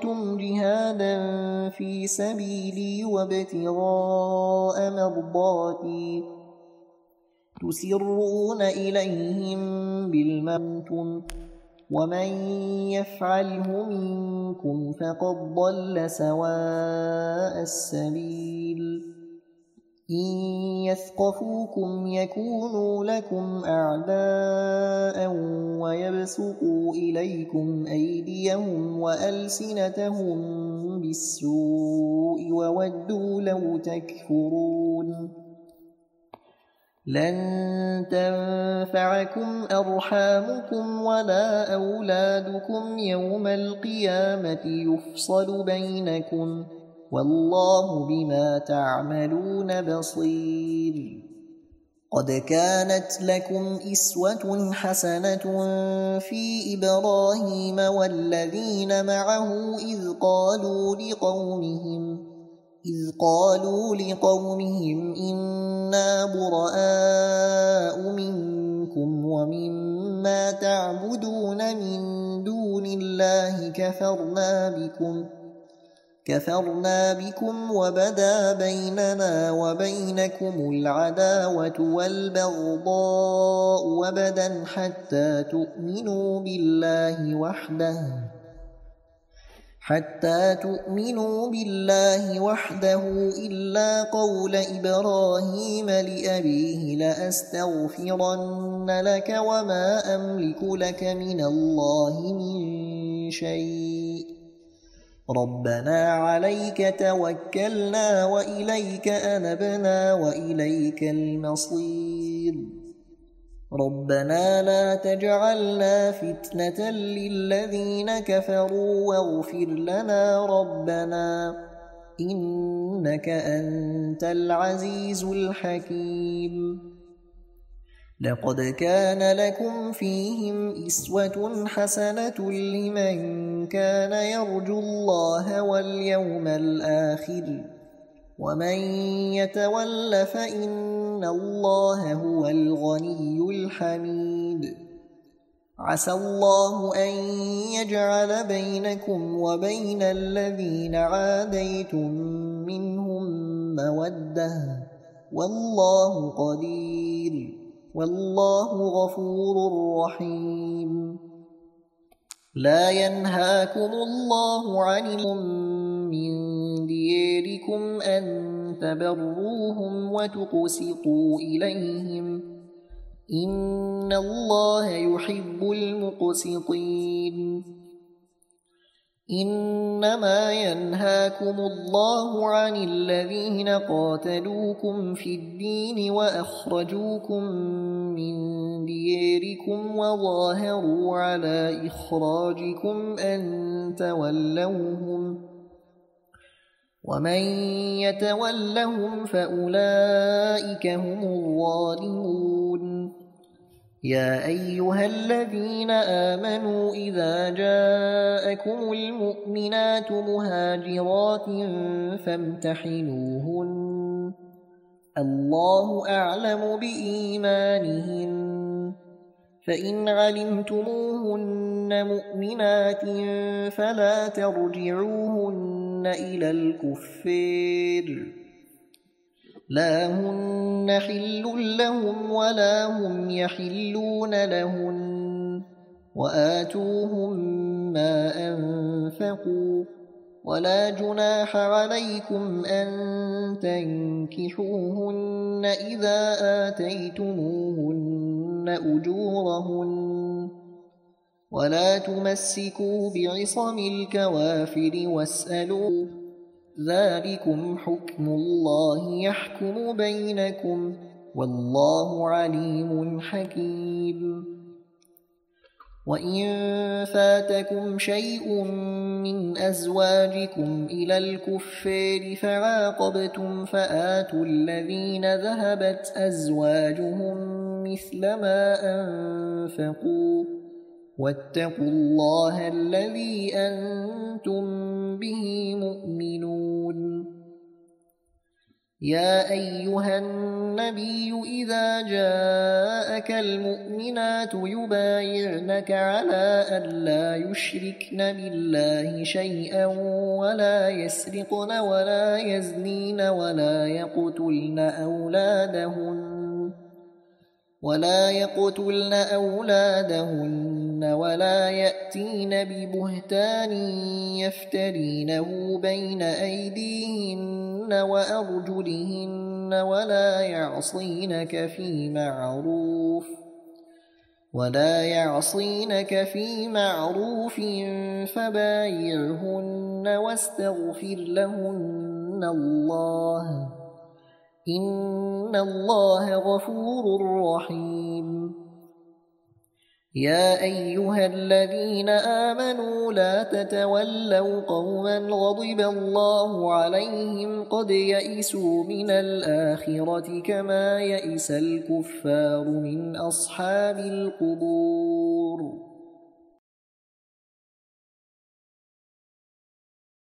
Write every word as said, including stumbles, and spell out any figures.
خرجتم جهادا في سبيلي وابتغاء مرضاتي تسرون إليهم بالمنتم ومن يفعله منكم فقد ضل سواء السبيل إن يثقفوكم يكونوا لكم أعداء ويبسطوا إليكم أيديهم وألسنتهم بالسوء وودوا لو تكفرون لن تنفعكم أرحامكم ولا أولادكم يوم القيامة يفصل بينكم والله بما تعملون بصير قد كانت لكم إسوة حسنة في إبراهيم والذين معه إذ قالوا لقومهم إذ قالوا لقومهم إنا براء منكم ومما تعبدون من دون الله كفرنا بكم كفرنا بكم وبدا بيننا وبينكم العداوة والبغضاء وبدا حتى تؤمنوا بالله وحده حتى تؤمنوا بالله وحده إلا قول إبراهيم لأبيه لأستغفرن لك وما أملك لك من الله من شيء ربنا عليك توكلنا وإليك أنبنا وإليك المصير ربنا لا تجعلنا فتنة للذين كفروا واغفر لنا ربنا إنك أنت العزيز الحكيم لقد كان لكم فيهم إسوة حسنة لمن كان يرجو الله واليوم الآخر ومن يتول فإن الله هو الغني الحميد عسى الله أن يجعل بينكم وبين الذين عاديتم منهم مودة والله قدير والله غفور رحيم لا ينهاكم الله عنهم من دياركم أن تبروهم وتقسطوا إليهم إن الله يحب المقسطين إنما ينهاكم الله عن الذين قاتلوكم في الدين وأخرجوكم من دياركم وظاهروا على إخراجكم أن تولوهم ومن يتولهم فأولئك هم الظالمون يا أيها الذين آمنوا إذا جاءكم المؤمنات مهاجرات فامتحنوهن الله أعلم بإيمانهن فإن علمتموهن مؤمنات فلا ترجعوهن إلى الكفار لا هن حل لهم ولا هم يحلون لهن وآتوهم ما أنفقوا ولا جناح عليكم أن تنكحوهن إذا آتيتموهن أجورهن ولا تمسكوا بعصم الكوافر واسألوا ذلكم حكم الله يحكم بينكم والله عليم حكيم وإن فاتكم شيء من أزواجكم إلى الكفار فعاقبتم فآتوا الذين ذهبت أزواجهم مثل ما أنفقوا واتقوا الله الذي أنتم به مؤمنون يا أيها النبي إذا جاءك المؤمنات يبايعنك على أن لا يشركن بالله شيئا ولا يسرقن ولا يزنين ولا يقتلن أولادهن ولا يقتلن أولادهن ولا يأتين ببهتان يفترينه بين أيديهن وأرجلهن ولا يعصينك في معروف ولا يعصينك في معروف فبايعهن واستغفر لهن الله إن الله غفور رحيم. يا أيها الذين آمنوا لا تتولوا قوما غضب الله عليهم قد يئسوا من الآخرة كما يئس الكفار من أصحاب القبور.